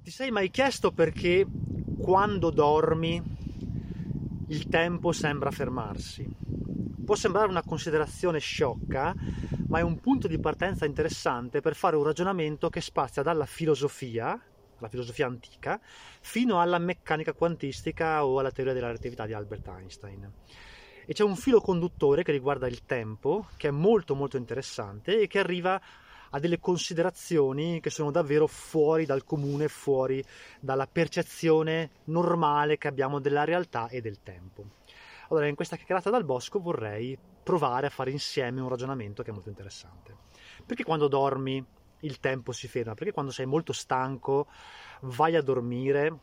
Ti sei mai chiesto perché quando dormi il tempo sembra fermarsi? Può sembrare una considerazione sciocca, ma è un punto di partenza interessante per fare un ragionamento che spazia dalla filosofia, la filosofia antica, fino alla meccanica quantistica o alla teoria della relatività di Albert Einstein. E c'è un filo conduttore che riguarda il tempo, che è molto molto interessante e che arriva a delle considerazioni che sono davvero fuori dal comune, fuori dalla percezione normale che abbiamo della realtà e del tempo. Allora, in questa chiacchierata dal bosco vorrei provare a fare insieme un ragionamento che è molto interessante. Perché quando dormi il tempo si ferma? Perché quando sei molto stanco vai a dormire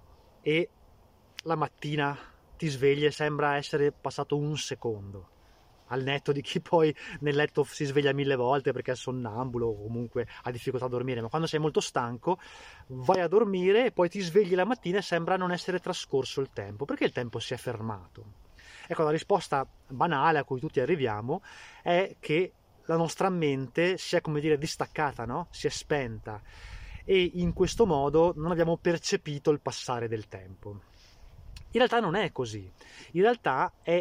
e la mattina ti svegli e sembra essere passato un secondo, al netto di chi poi nel letto si sveglia 1000 volte perché è sonnambulo o comunque ha difficoltà a dormire, ma quando sei molto stanco vai a dormire e poi ti svegli la mattina e sembra non essere trascorso il tempo, perché il tempo si è fermato. Ecco, la risposta banale a cui tutti arriviamo è che la nostra mente si è, come dire, distaccata, no? Si è spenta, e in questo modo non abbiamo percepito il passare del tempo. In realtà non è così, in realtà è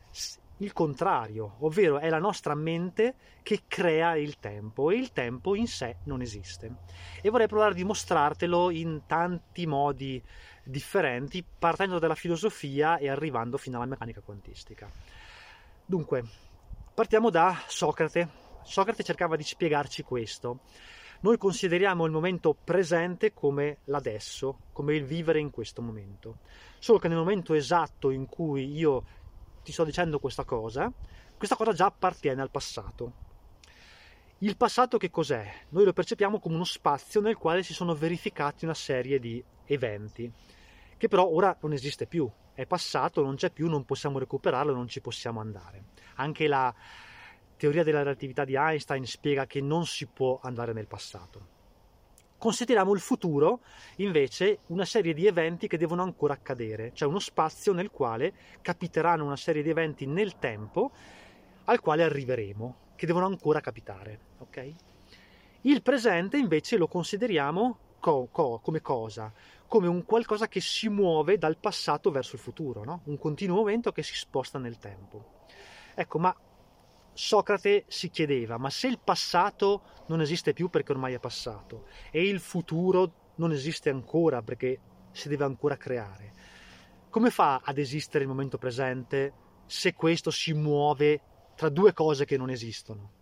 il contrario, ovvero è la nostra mente che crea il tempo e il tempo in sé non esiste. E vorrei provare a dimostrartelo in tanti modi differenti, partendo dalla filosofia e arrivando fino alla meccanica quantistica. Dunque, partiamo da Socrate. Socrate cercava di spiegarci questo. Noi consideriamo il momento presente come l'adesso, come il vivere in questo momento. Solo che nel momento esatto in cui io ti sto dicendo questa cosa già appartiene al passato. Il passato che cos'è? Noi lo percepiamo come uno spazio nel quale si sono verificati una serie di eventi, che però ora non esiste più, è passato, non c'è più, non possiamo recuperarlo, non ci possiamo andare. Anche la teoria della relatività di Einstein spiega che non si può andare nel passato. Consideriamo il futuro, invece, una serie di eventi che devono ancora accadere, cioè uno spazio nel quale capiteranno una serie di eventi nel tempo al quale arriveremo, che devono ancora capitare. Okay? Il presente, invece, lo consideriamo come cosa? Come un qualcosa che si muove dal passato verso il futuro, no? Un continuo movimento che si sposta nel tempo. Ecco, ma Socrate si chiedeva, ma se il passato non esiste più perché ormai è passato e il futuro non esiste ancora perché si deve ancora creare, come fa ad esistere il momento presente se questo si muove tra due cose che non esistono?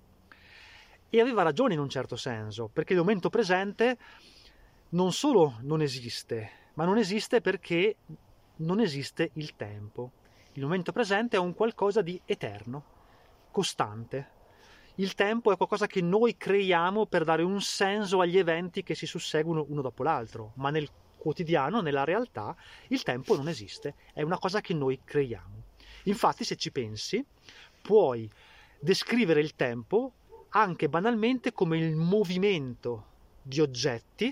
E aveva ragione in un certo senso, perché il momento presente non solo non esiste, ma non esiste perché non esiste il tempo. Il momento presente è un qualcosa di eterno, costante. Il tempo è qualcosa che noi creiamo per dare un senso agli eventi che si susseguono uno dopo l'altro, ma nel quotidiano, nella realtà, il tempo non esiste, è una cosa che noi creiamo. Infatti, se ci pensi, puoi descrivere il tempo anche banalmente come il movimento di oggetti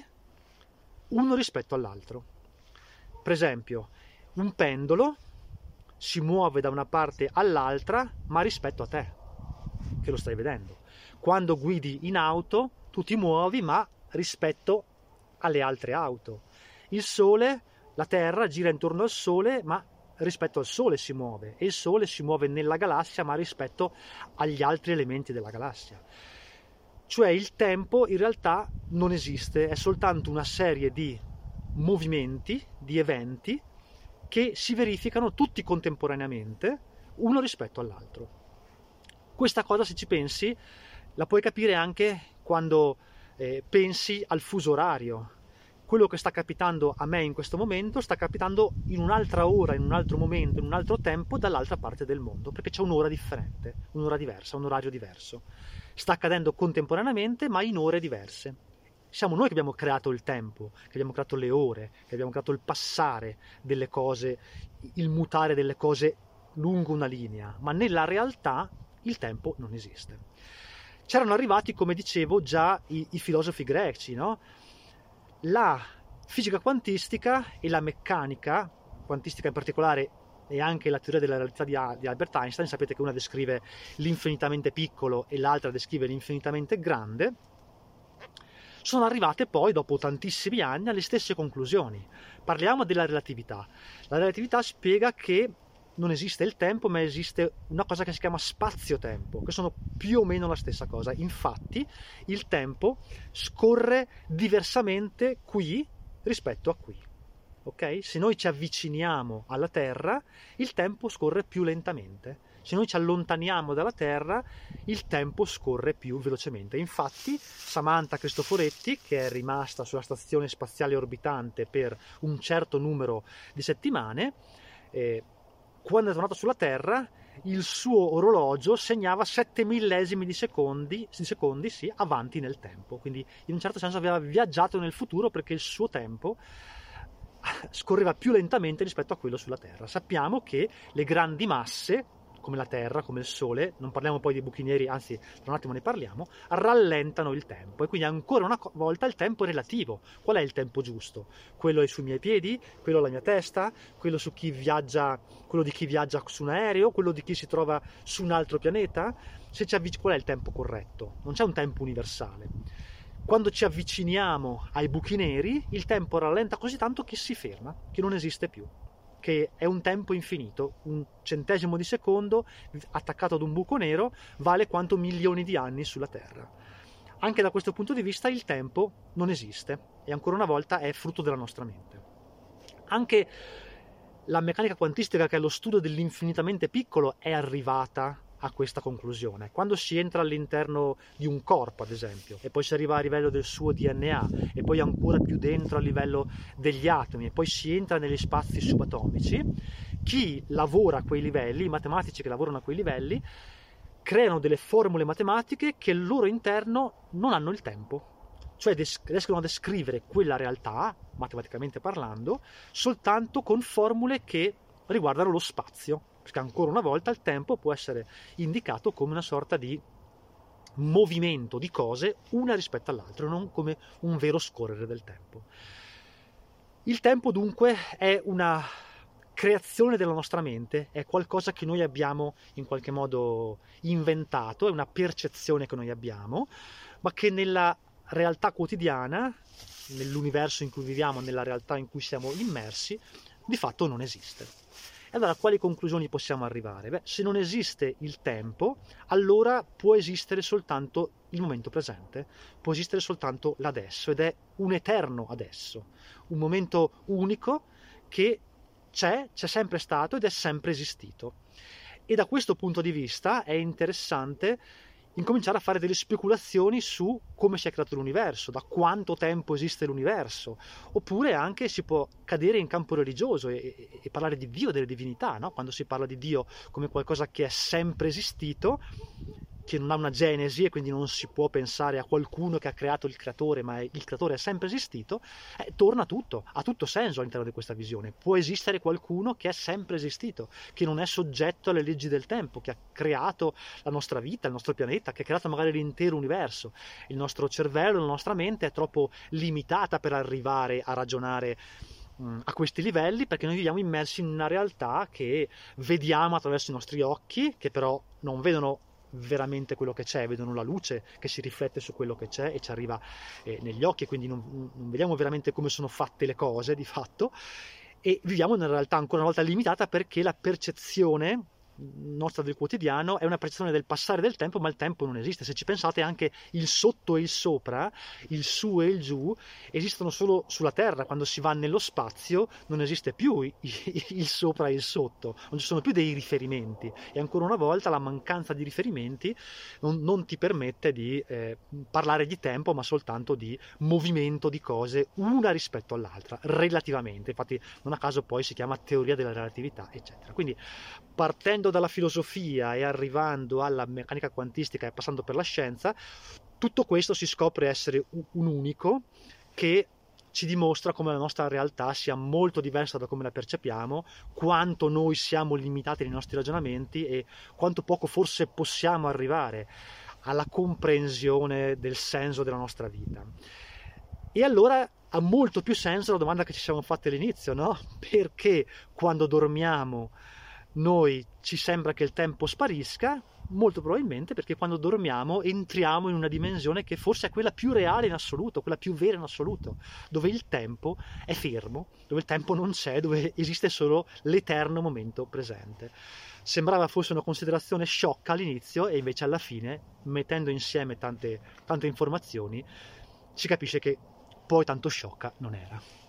uno rispetto all'altro. Per esempio, un pendolo si muove da una parte all'altra, ma rispetto a te, che lo stai vedendo. Quando guidi in auto, tu ti muovi, ma rispetto alle altre auto. Il Sole, la Terra gira intorno al Sole, ma rispetto al Sole si muove. E il Sole si muove nella galassia, ma rispetto agli altri elementi della galassia. Cioè il tempo in realtà non esiste, è soltanto una serie di movimenti, di eventi, che si verificano tutti contemporaneamente, uno rispetto all'altro. Questa cosa, se ci pensi, la puoi capire anche quando pensi al fuso orario. Quello che sta capitando a me in questo momento sta capitando in un'altra ora, in un altro momento, in un altro tempo, dall'altra parte del mondo, perché c'è un'ora differente, un'ora diversa, un orario diverso. Sta accadendo contemporaneamente, ma in ore diverse. Siamo noi che abbiamo creato il tempo, che abbiamo creato le ore, che abbiamo creato il passare delle cose, il mutare delle cose lungo una linea, ma nella realtà il tempo non esiste. C'erano arrivati, come dicevo, già i filosofi greci, no? La fisica quantistica e la meccanica quantistica in particolare, e anche la teoria della relatività di Albert Einstein, sapete che una descrive l'infinitamente piccolo e l'altra descrive l'infinitamente grande, sono arrivate poi, dopo tantissimi anni, alle stesse conclusioni. Parliamo della relatività. La relatività spiega che non esiste il tempo, ma esiste una cosa che si chiama spazio-tempo, che sono più o meno la stessa cosa. Infatti, il tempo scorre diversamente qui rispetto a qui. Ok? Se noi ci avviciniamo alla Terra, il tempo scorre più lentamente. Se noi ci allontaniamo dalla Terra, il tempo scorre più velocemente. Infatti, Samantha Cristoforetti, che è rimasta sulla stazione spaziale orbitante per un certo numero di settimane, quando è tornato sulla Terra, il suo orologio segnava 7 millesimi di secondi sì, avanti nel tempo. Quindi, in un certo senso, aveva viaggiato nel futuro perché il suo tempo scorreva più lentamente rispetto a quello sulla Terra. Sappiamo che le grandi masse, come la Terra, come il Sole, non parliamo poi dei buchi neri, anzi tra un attimo ne parliamo, rallentano il tempo, e quindi ancora una volta il tempo è relativo. Qual è il tempo giusto? Quello è sui miei piedi, quello alla mia testa, quello su chi viaggia, quello di chi viaggia su un aereo, quello di chi si trova su un altro pianeta? Qual è il tempo corretto? Non c'è un tempo universale. Quando ci avviciniamo ai buchi neri, il tempo rallenta così tanto che si ferma, che non esiste più, che è un tempo infinito. Un centesimo di secondo attaccato ad un buco nero vale quanto milioni di anni sulla Terra. Anche da questo punto di vista il tempo non esiste e ancora una volta è frutto della nostra mente. Anche la meccanica quantistica, che è lo studio dell'infinitamente piccolo, è arrivata a questa conclusione. Quando si entra all'interno di un corpo, ad esempio, e poi si arriva a livello del suo DNA, e poi ancora più dentro a livello degli atomi, e poi si entra negli spazi subatomici, chi lavora a quei livelli, i matematici che lavorano a quei livelli, creano delle formule matematiche che al loro interno non hanno il tempo, cioè riescono a descrivere quella realtà, matematicamente parlando, soltanto con formule che riguardano lo spazio, perché ancora una volta il tempo può essere indicato come una sorta di movimento di cose una rispetto all'altra, non come un vero scorrere del tempo. Il tempo dunque è una creazione della nostra mente, è qualcosa che noi abbiamo in qualche modo inventato, è una percezione che noi abbiamo, ma che nella realtà quotidiana, nell'universo in cui viviamo, nella realtà in cui siamo immersi, di fatto non esiste. E allora a quali conclusioni possiamo arrivare? Se non esiste il tempo, allora può esistere soltanto il momento presente, può esistere soltanto l'adesso, ed è un eterno adesso, un momento unico che c'è sempre stato ed è sempre esistito. E da questo punto di vista è interessante incominciare a fare delle speculazioni su come si è creato l'universo, da quanto tempo esiste l'universo, oppure anche si può cadere in campo religioso e parlare di Dio, delle divinità, no? Quando si parla di Dio come qualcosa che è sempre esistito, che non ha una genesi e quindi non si può pensare a qualcuno che ha creato il creatore, ma il creatore è sempre esistito, torna tutto, ha tutto senso all'interno di questa visione. Può esistere qualcuno che è sempre esistito, che non è soggetto alle leggi del tempo, che ha creato la nostra vita, il nostro pianeta, che ha creato magari l'intero universo. Il nostro cervello, la nostra mente è troppo limitata per arrivare a ragionare a questi livelli, perché noi viviamo immersi in una realtà che vediamo attraverso i nostri occhi, che però non vedono veramente quello che c'è, vedono la luce che si riflette su quello che c'è e ci arriva negli occhi, e quindi non vediamo veramente come sono fatte le cose di fatto, e viviamo in una realtà ancora una volta limitata, perché la percezione nostra del quotidiano è una percezione del passare del tempo, ma il tempo non esiste. Se ci pensate, anche il sotto e il sopra, il su e il giù, esistono solo sulla Terra. Quando si va nello spazio non esiste più il sopra e il sotto, non ci sono più dei riferimenti, e ancora una volta la mancanza di riferimenti non ti permette di parlare di tempo, ma soltanto di movimento di cose una rispetto all'altra, relativamente. Infatti non a caso poi si chiama teoria della relatività, eccetera. Quindi, partendo dalla filosofia e arrivando alla meccanica quantistica e passando per la scienza, tutto questo si scopre essere un unico che ci dimostra come la nostra realtà sia molto diversa da come la percepiamo, quanto noi siamo limitati nei nostri ragionamenti e quanto poco forse possiamo arrivare alla comprensione del senso della nostra vita. E allora ha molto più senso la domanda che ci siamo fatti all'inizio, no? Perché quando dormiamo noi ci sembra che il tempo sparisca, Molto probabilmente perché quando dormiamo entriamo in una dimensione che forse è quella più reale in assoluto, quella più vera in assoluto, dove il tempo è fermo, dove il tempo non c'è, dove esiste solo l'eterno momento presente. Sembrava fosse una considerazione sciocca all'inizio e invece alla fine, mettendo insieme tante informazioni, si capisce che poi tanto sciocca non era.